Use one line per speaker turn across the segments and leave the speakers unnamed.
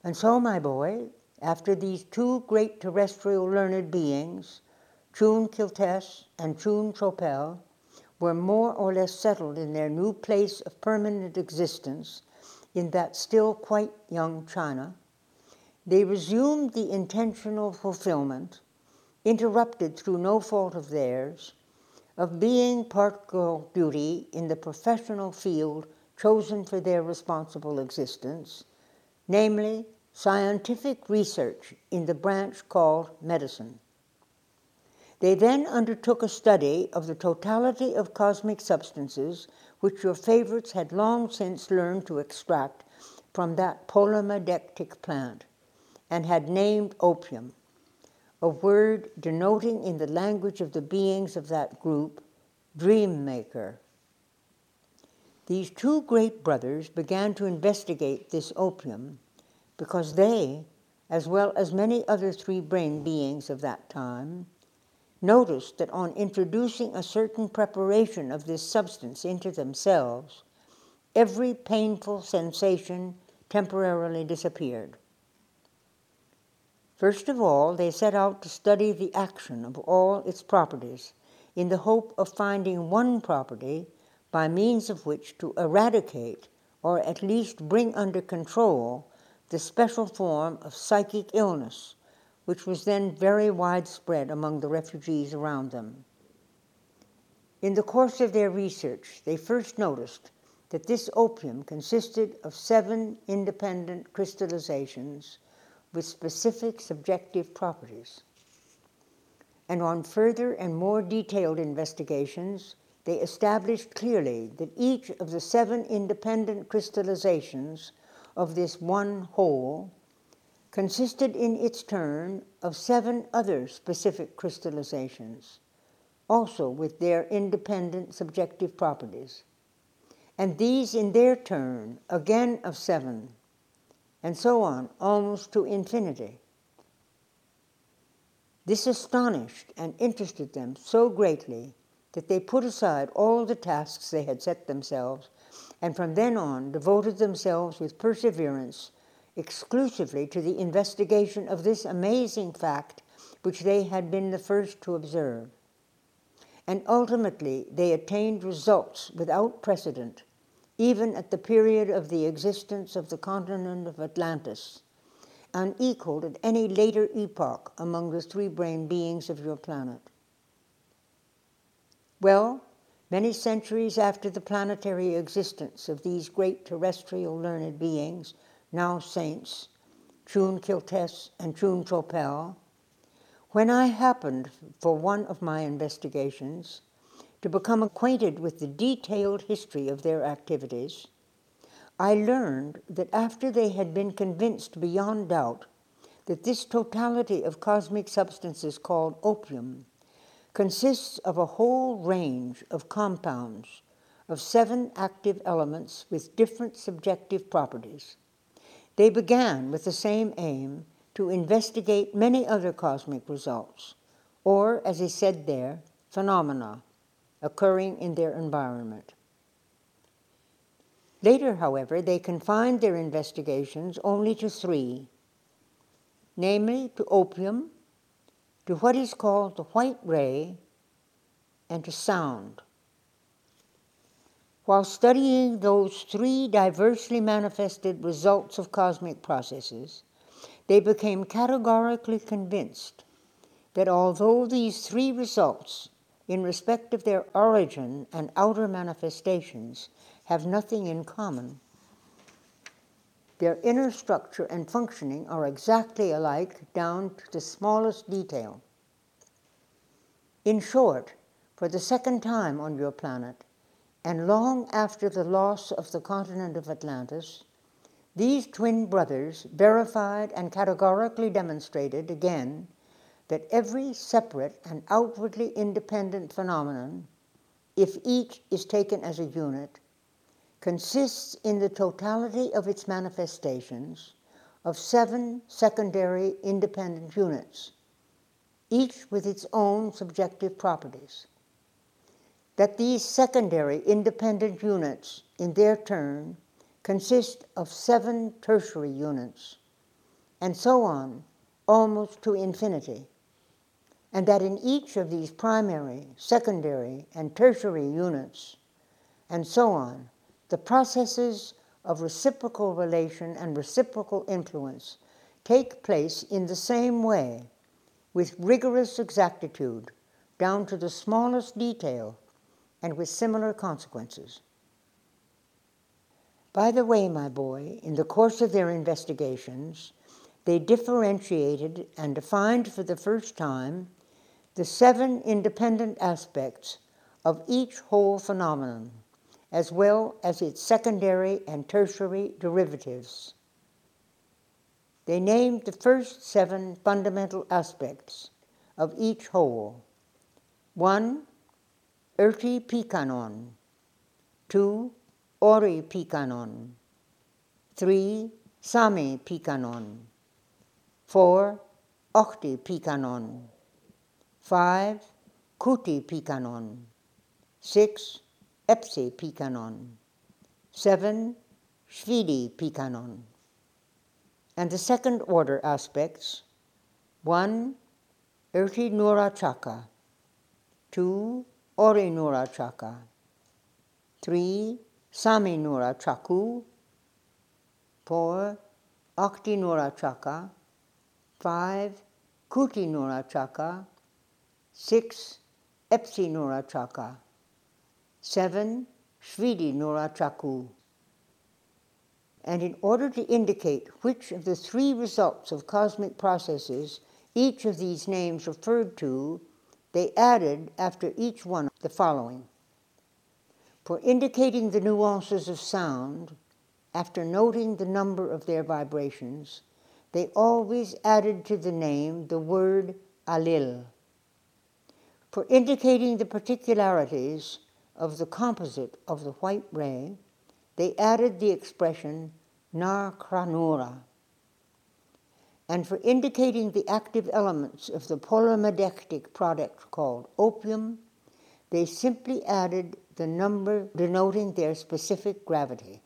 And so, my boy, after these two great terrestrial learned beings, Chun Kiltes and Chun Tropel, were more or less settled in their new place of permanent existence in that still quite young China, they resumed the intentional fulfillment, interrupted through no fault of theirs, of being part girl beauty in the professional field chosen for their responsible existence, namely scientific research in the branch called medicine. They then undertook a study of the totality of cosmic substances which your favorites had long since learned to extract from that polymedectic plant, and had named opium, a word denoting in the language of the beings of that group, dream maker. These two great brothers began to investigate this opium because they, as well as many other three-brain beings of that time, noticed that on introducing a certain preparation of this substance into themselves, every painful sensation temporarily disappeared. First of all, they set out to study the action of all its properties in the hope of finding one property by means of which to eradicate or at least bring under control the special form of psychic illness which was then very widespread among the refugees around them. In the course of their research, they first noticed that this opium consisted of 7 independent crystallizations with specific subjective properties. And on further and more detailed investigations, they established clearly that each of the 7 independent crystallizations of this one whole consisted in its turn of 7 other specific crystallizations, also with their independent subjective properties, and these in their turn again of 7, and so on, almost to infinity. This astonished and interested them so greatly that they put aside all the tasks they had set themselves, and from then on devoted themselves with perseverance exclusively to the investigation of this amazing fact which they had been the first to observe. And ultimately they attained results without precedent, even at the period of the existence of the continent of Atlantis, unequaled at any later epoch among the three-brain beings of your planet. Well, many centuries after the planetary existence of these great terrestrial learned beings, now saints, Chun Kiltes and Chun Tropel, when I happened, for one of my investigations, to become acquainted with the detailed history of their activities, I learned that after they had been convinced beyond doubt that this totality of cosmic substances called opium consists of a whole range of compounds of 7 active elements with different subjective properties, they began with the same aim to investigate many other cosmic results, or, as is said there, phenomena occurring in their environment. Later, however, they confined their investigations only to 3, namely to opium, to what is called the white ray, and to sound. While studying those 3 diversely manifested results of cosmic processes, they became categorically convinced that although these 3 results, in respect of their origin and outer manifestations, have nothing in common, their inner structure and functioning are exactly alike down to the smallest detail. In short, for the second time on your planet, and long after the loss of the continent of Atlantis, these twin brothers verified and categorically demonstrated again that every separate and outwardly independent phenomenon, if each is taken as a unit, consists in the totality of its manifestations of 7 secondary independent units, each with its own subjective properties. That these secondary independent units, in their turn, consist of 7 tertiary units, and so on, almost to infinity, and that in each of these primary, secondary, and tertiary units, and so on, the processes of reciprocal relation and reciprocal influence take place in the same way, with rigorous exactitude, down to the smallest detail, and with similar consequences. By the way, my boy, in the course of their investigations, they differentiated and defined for the first time the 7 independent aspects of each whole phenomenon, as well as its secondary and tertiary derivatives. They named the first 7 fundamental aspects of each whole. 1. Erti Pikanon. 2. Ori Pikanon. 3. Sami Pikanon. 4. Okti Pikanon. 5. Kuti Pikanon. 6. Epsi Pikanon. 7. Shvidi Pikanon. And the second order aspects: 1. Erti Nura Chaka. 2. Ori Nura Chaka. 3. Sami Nura Chaku. 4. Okti Nura Chaka. 5. Kuti Nura Chaka. 6. Epsi Nura Chaka. 7. Shvidi Nura Chaku. And in order to indicate which of the 3 results of cosmic processes each of these names referred to, they added after each one the following. For indicating the nuances of sound, after noting the number of their vibrations, they always added to the name the word alil. For indicating the particularities of the composite of the white ray, they added the expression Narkranura. And for indicating the active elements of the polymedectic product called opium, they simply added the number denoting their specific gravity.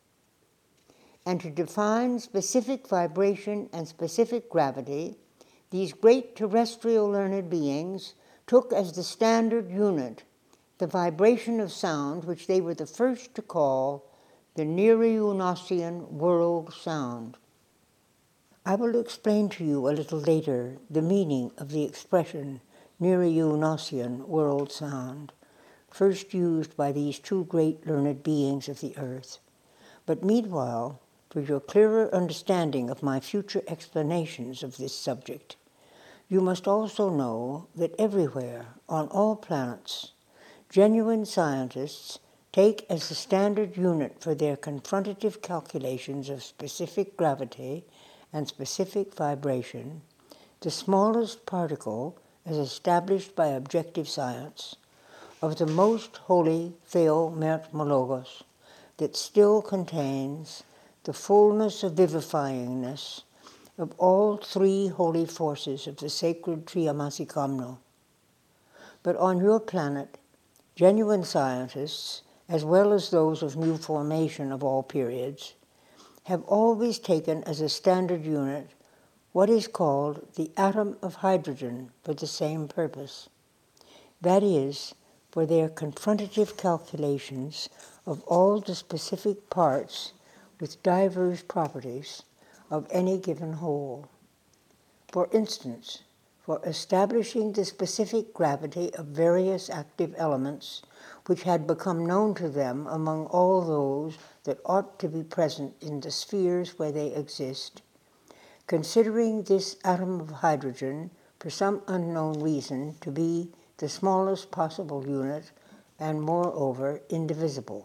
And to define specific vibration and specific gravity, these great terrestrial learned beings took as the standard unit the vibration of sound, which they were the first to call the Nirayunossian world sound. I will explain to you a little later the meaning of the expression Nirayunossian world sound, first used by these 2 great learned beings of the earth. But meanwhile, for your clearer understanding of my future explanations of this subject, you must also know that everywhere, on all planets, genuine scientists take as the standard unit for their confrontative calculations of specific gravity and specific vibration the smallest particle, as established by objective science, of the most holy Theo Mertmologos that still contains the fullness of vivifyingness of all 3 holy forces of the sacred Triamasikamno. But on your planet, genuine scientists, as well as those of new formation of all periods, have always taken as a standard unit what is called the atom of hydrogen for the same purpose. That is, for their confrontative calculations of all the specific parts with diverse properties of any given whole. For instance, for establishing the specific gravity of various active elements which had become known to them among all those that ought to be present in the spheres where they exist, considering this atom of hydrogen for some unknown reason to be the smallest possible unit and moreover indivisible.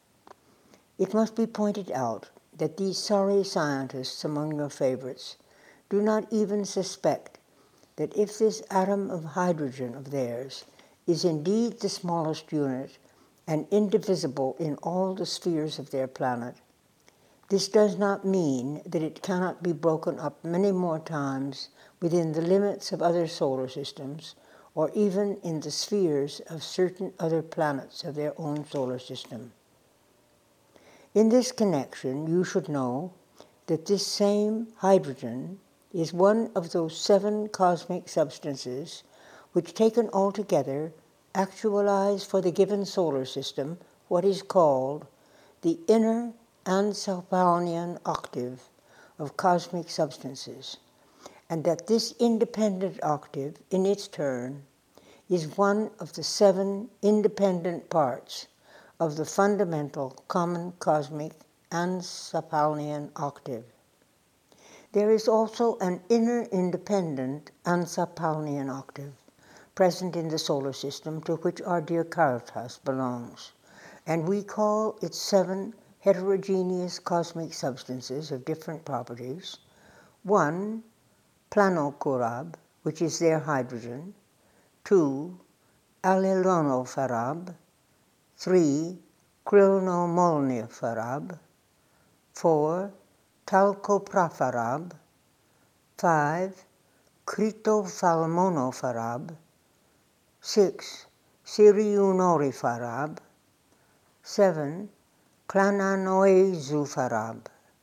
It must be pointed out that these sorry scientists among your favorites do not even suspect that if this atom of hydrogen of theirs is indeed the smallest unit and indivisible in all the spheres of their planet, this does not mean that it cannot be broken up many more times within the limits of other solar systems, or even in the spheres of certain other planets of their own solar system. In this connection, you should know that this same hydrogen is one of those 7 cosmic substances which, taken all together, actualize for the given solar system what is called the inner Ansapalnian octave of cosmic substances, and that this independent octave, in its turn, is one of the 7 independent parts of the fundamental common cosmic Ansapalnian octave. There is also an inner independent Ansapalnian octave present in the solar system to which our dear Caritas belongs, and we call its 7 heterogeneous cosmic substances of different properties: 1, Planokurab, which is their hydrogen; 2, Alilonofarab; 3, Krilnomolnifarab; 4, Talcoprafarab; 5, Critophalmonofarab; 6, Siriunorifarab; 7, Clananoezufarab.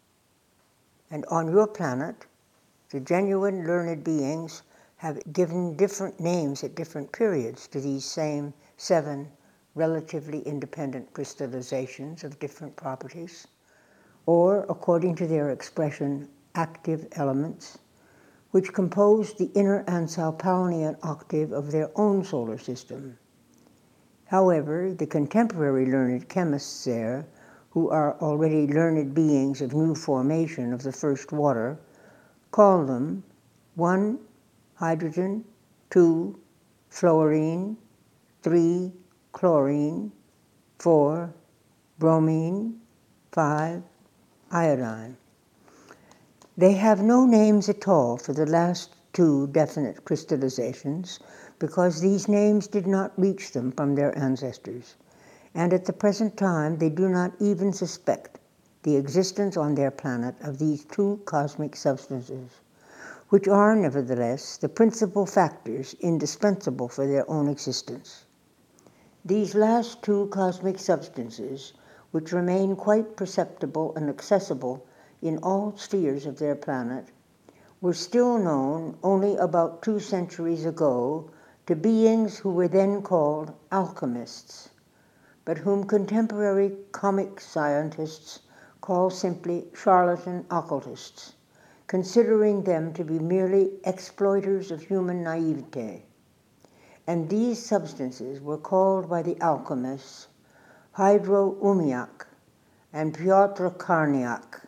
And on your planet, the genuine learned beings have given different names at different periods to these same 7 relatively independent crystallizations of different properties, or, according to their expression, active elements, which compose the inner Ansapalnian octave of their own solar system. However, the contemporary learned chemists there, who are already learned beings of new formation of the first water, call them 1, hydrogen; 2, fluorine; 3, chlorine; 4, bromine; 5, iodine. They have no names at all for the last 2 definite crystallizations, because these names did not reach them from their ancestors, and at the present time they do not even suspect the existence on their planet of these 2 cosmic substances, which are nevertheless the principal factors indispensable for their own existence. These last 2 cosmic substances, which remain quite perceptible and accessible in all spheres of their planet, were still known only about 2 centuries ago to beings who were then called alchemists, but whom contemporary comic scientists call simply charlatan occultists, considering them to be merely exploiters of human naivete. And these substances were called by the alchemists Hydroumiak and Piotr Karniak,